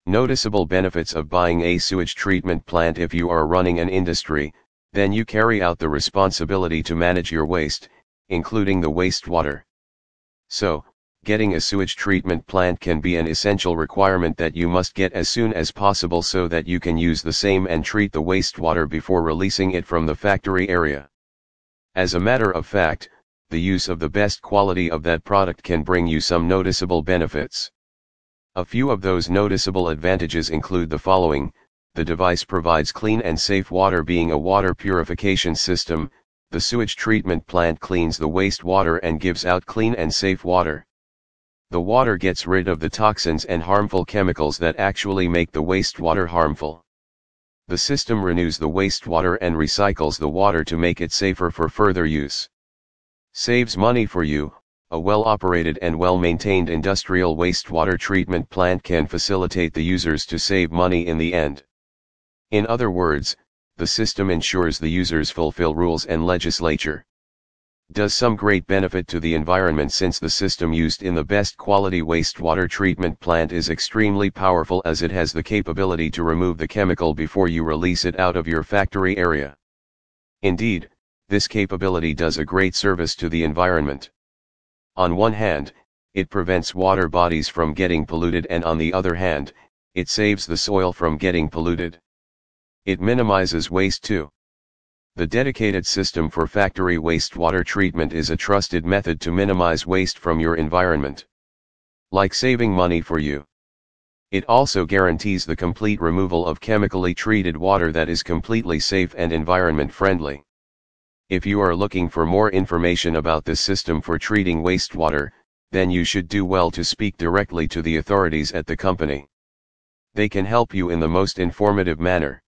Noticeable benefits of buying a sewage treatment plant. If you are running an industry, then you carry out the responsibility to manage your waste, including the wastewater. So, getting a sewage treatment plant can be an essential requirement that you must get as soon as possible so that you can use the same and treat the wastewater before releasing it from the factory area. As a matter of fact, the use of the best quality of that product can bring you some noticeable benefits. A few of those noticeable advantages include the following: the device provides clean and safe water. Being a water purification system, the sewage treatment plant cleans the wastewater and gives out clean and safe water. The water gets rid of the toxins and harmful chemicals that actually make the wastewater harmful. The system renews the wastewater and recycles the water to make it safer for further use. Saves money for you. A well-operated and well-maintained industrial wastewater treatment plant can facilitate the users to save money in the end. In other words, the system ensures the users fulfill rules and legislation. Does some great benefit to the environment since the system used in the best quality wastewater treatment plant is extremely powerful, as it has the capability to remove the chemical before you release it out of your factory area. Indeed, this capability does a great service to the environment. On one hand, it prevents water bodies from getting polluted, and on the other hand, it saves the soil from getting polluted. It minimizes waste too. The dedicated system for factory wastewater treatment is a trusted method to minimize waste from your environment. Like saving money for you. It also guarantees the complete removal of chemically treated water that is completely safe and environment friendly. If you are looking for more information about this system for treating wastewater, then you should do well to speak directly to the authorities at the company. They can help you in the most informative manner.